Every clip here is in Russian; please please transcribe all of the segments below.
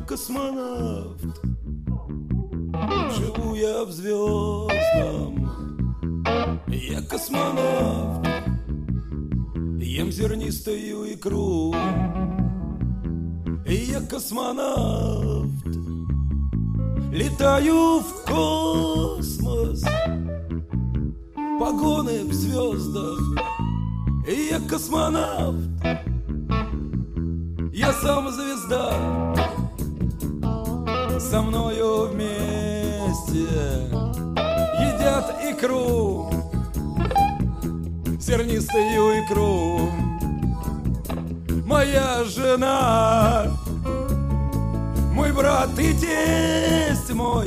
космонавт, живу я в звездном. Я космонавт, ем зернистую икру. Я космонавт, летаю в космос, погоны в звездах. Я космонавт, я сам звезда, со мною вместе едят икру, зернистую икру. Моя жена, мой брат и тесть мой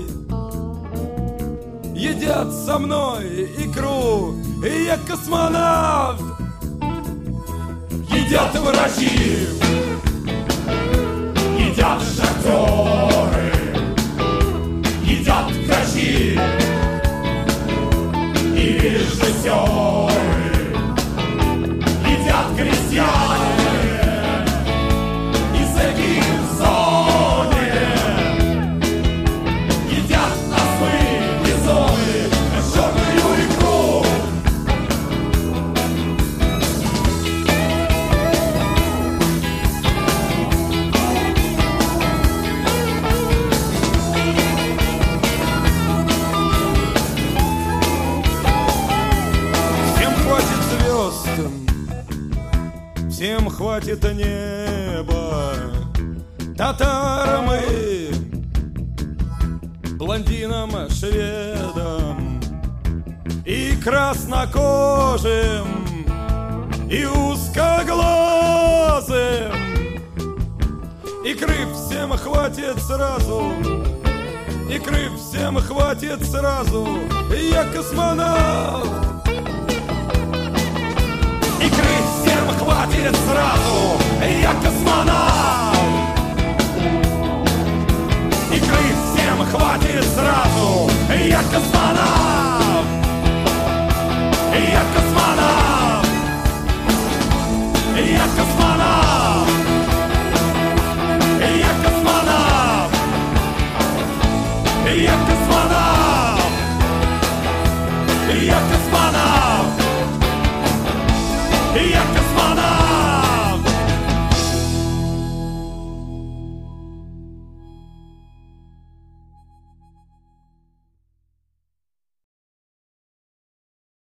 едят со мной икру. И я космонавт. Едят врачи, едят шахтеры, едят врачи и режиссеры, едят крестьяне. Всем хватит неба, татарам и блондинам, шведам, и краснокожим, и узкоглазым. Икры всем хватит сразу, икры всем хватит сразу. Я космонавт. Икры всем хватит сразу, я космонавт. Икры всем хватит сразу, я космонавт. Я космонавт.